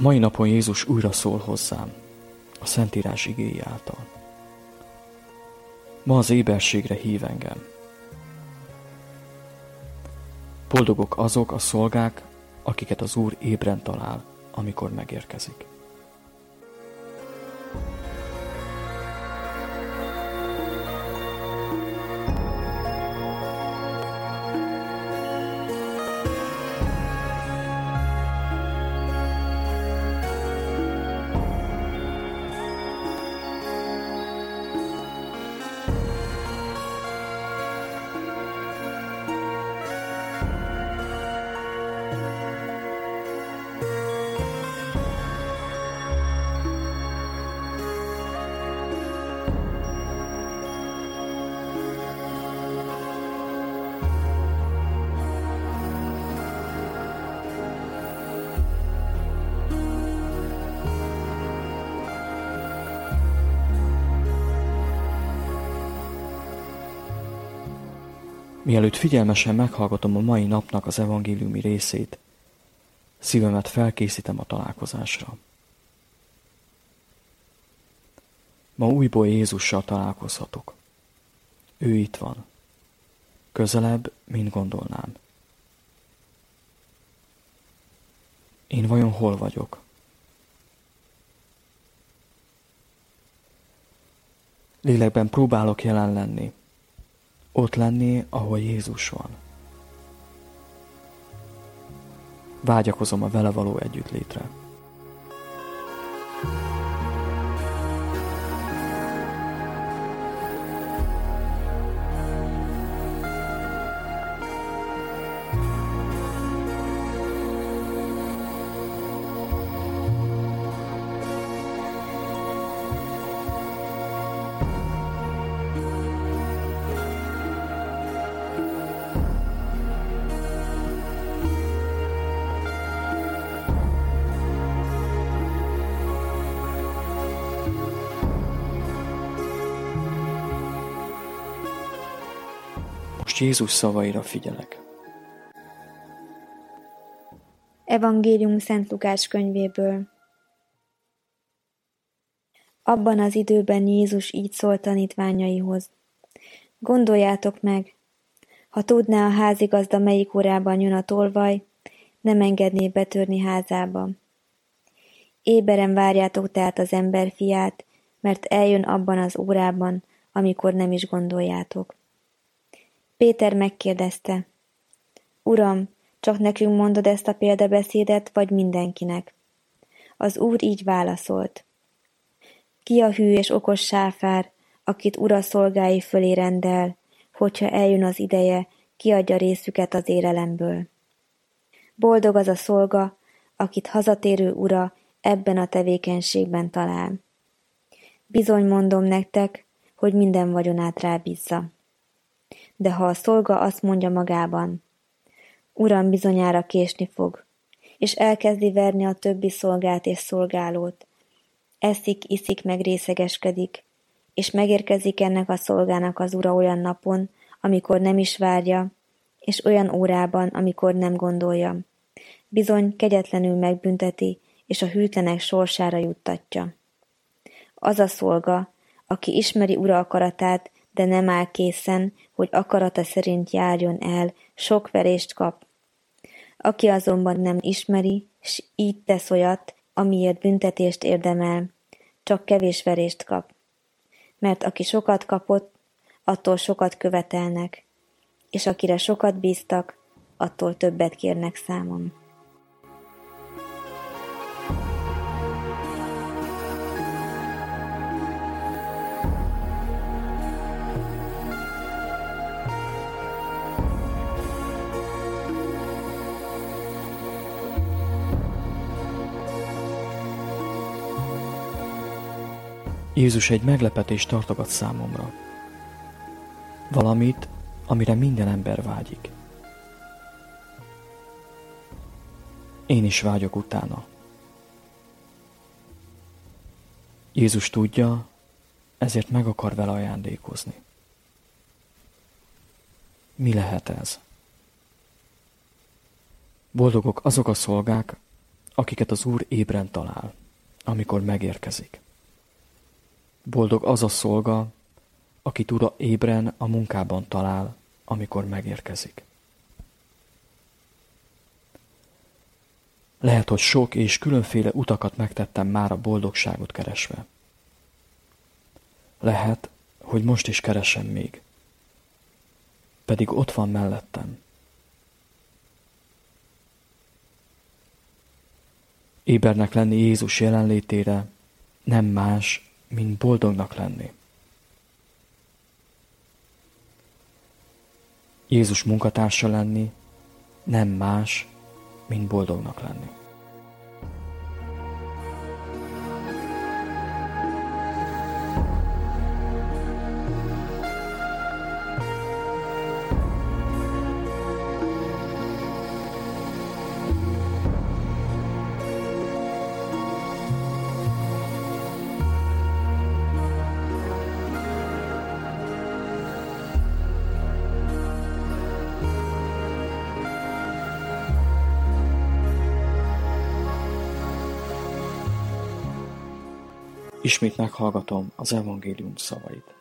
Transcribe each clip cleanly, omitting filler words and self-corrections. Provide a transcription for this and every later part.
mai napon Jézus újra szól hozzám, a Szentírás igéi által. Ma az éberségre hív engem. Boldogok azok a szolgák, akiket az Úr ébren talál, amikor megérkezik. Mielőtt figyelmesen meghallgatom a mai napnak az evangéliumi részét, szívemet felkészítem a találkozásra. Ma újból Jézussal találkozhatok. Ő itt van. Közelebb, mint gondolnám. Én vajon hol vagyok? Lélekben próbálok jelen lenni. Ott lenni, ahol Jézus van. Vágyakozom a vele való együttlétre. Most Jézus szavaira figyelek. Evangélium Szent Lukács könyvéből. Abban az időben Jézus így szólt tanítványaihoz. Gondoljátok meg, ha tudná a házigazda, melyik órában jön a tolvaj, nem engedné betörni házába. Éberen várjátok tehát az emberfiát, mert eljön abban az órában, amikor nem is gondoljátok. Péter megkérdezte, Uram, csak nekünk mondod ezt a példabeszédet, vagy mindenkinek? Az Úr így válaszolt. Ki a hű és okos sáfár, akit ura szolgái fölé rendel, hogyha eljön az ideje, kiadja részüket az érelemből. Boldog az a szolga, akit hazatérő ura ebben a tevékenységben talál. Bizony mondom nektek, hogy minden vagyonát rábízza. De ha a szolga azt mondja magában, Uram, bizonyára késni fog, és elkezdi verni a többi szolgát és szolgálót, eszik, iszik, meg részegeskedik, és megérkezik ennek a szolgának az ura olyan napon, amikor nem is várja, és olyan órában, amikor nem gondolja. Bizony kegyetlenül megbünteti, és a hűtlenek sorsára juttatja. Az a szolga, aki ismeri ura akaratát, de nem áll készen, hogy akarata szerint járjon el, sok verést kap. Aki azonban nem ismeri, s így tesz olyat, amiért büntetést érdemel, csak kevés verést kap. Mert aki sokat kapott, attól sokat követelnek, és akire sokat bíztak, attól többet kérnek számon. Jézus egy meglepetést tartogat számomra. Valamit, amire minden ember vágyik. Én is vágyok utána. Jézus tudja, ezért meg akar vele ajándékozni. Mi lehet ez? Boldogok azok a szolgák, akiket az Úr ébren talál, amikor megérkezik. Boldog az a szolga, akit ura ébren a munkában talál, amikor megérkezik. Lehet, hogy sok és különféle utakat megtettem már a boldogságot keresve. Lehet, hogy most is keresem még, pedig ott van mellettem. Ébernek lenni Jézus jelenlétére nem más, mint boldognak lenni. Jézus munkatársa lenni nem más, mint boldognak lenni. Ismét meghallgatom az evangélium szavait.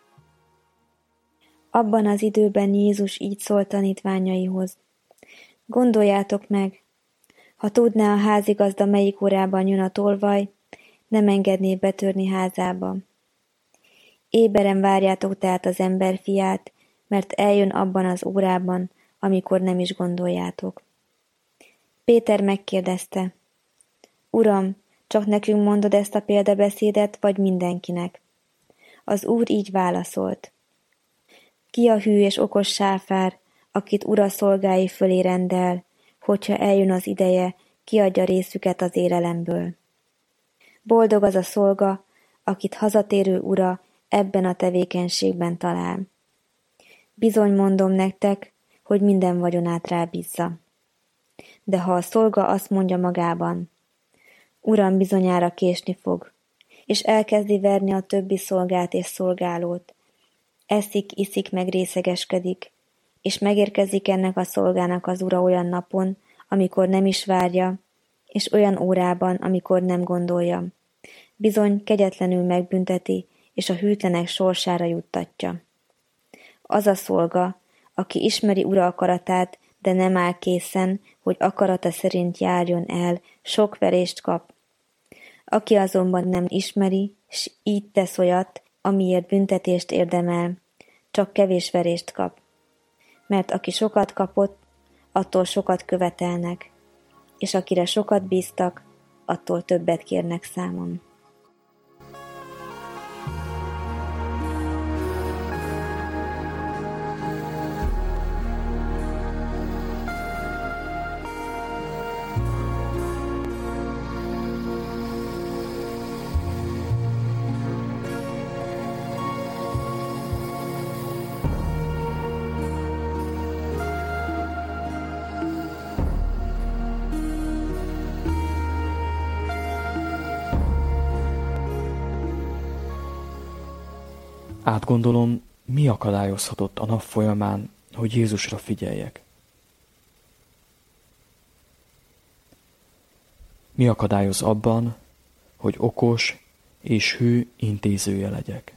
Abban az időben Jézus így szólt tanítványaihoz. Gondoljátok meg, ha tudná a házigazda, melyik órában jön a tolvaj, nem engedné betörni házába. Éberen várjátok tehát az emberfiát, mert eljön abban az órában, amikor nem is gondoljátok. Péter megkérdezte, Uram, csak nekünk mondod ezt a példabeszédet, vagy mindenkinek? Az Úr így válaszolt. Ki a hű és okos sáfár, akit ura szolgái fölé rendel, hogyha eljön az ideje, kiadja részüket az élelemből. Boldog az a szolga, akit hazatérő ura ebben a tevékenységben talál. Bizony mondom nektek, hogy minden vagyonát rábízza. De ha a szolga azt mondja magában, Uram, bizonyára késni fog, és elkezdi verni a többi szolgát és szolgálót, eszik, iszik, meg részegeskedik, és megérkezik ennek a szolgának az ura olyan napon, amikor nem is várja, és olyan órában, amikor nem gondolja. Bizony kegyetlenül megbünteti, és a hűtlenek sorsára juttatja. Az a szolga, aki ismeri ura akaratát, de nem áll készen, hogy akarata szerint járjon el, sok verést kap. Aki azonban nem ismeri, s így tesz olyat, amiért büntetést érdemel, csak kevés verést kap. Mert aki sokat kapott, attól sokat követelnek, és akire sokat bíztak, attól többet kérnek számon. Átgondolom, mi akadályozhatott a nap folyamán, hogy Jézusra figyeljek. Mi akadályoz abban, hogy okos és hű intézője legyek.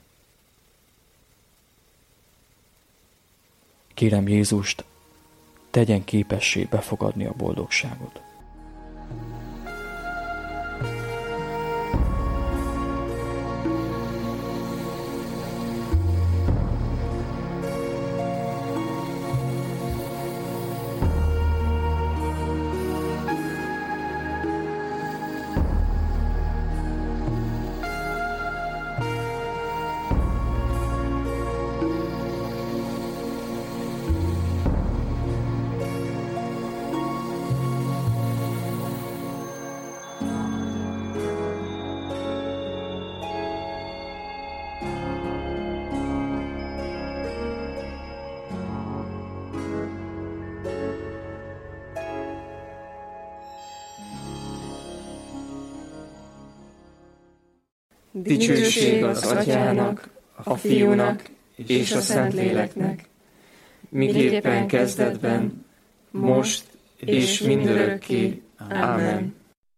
Kérem Jézust, tegyen képessé befogadni a boldogságot. Dicsőség az Atyának, a Fiúnak és a Szentléleknek, miképpen kezdetben, most és mindörökké. Ámen.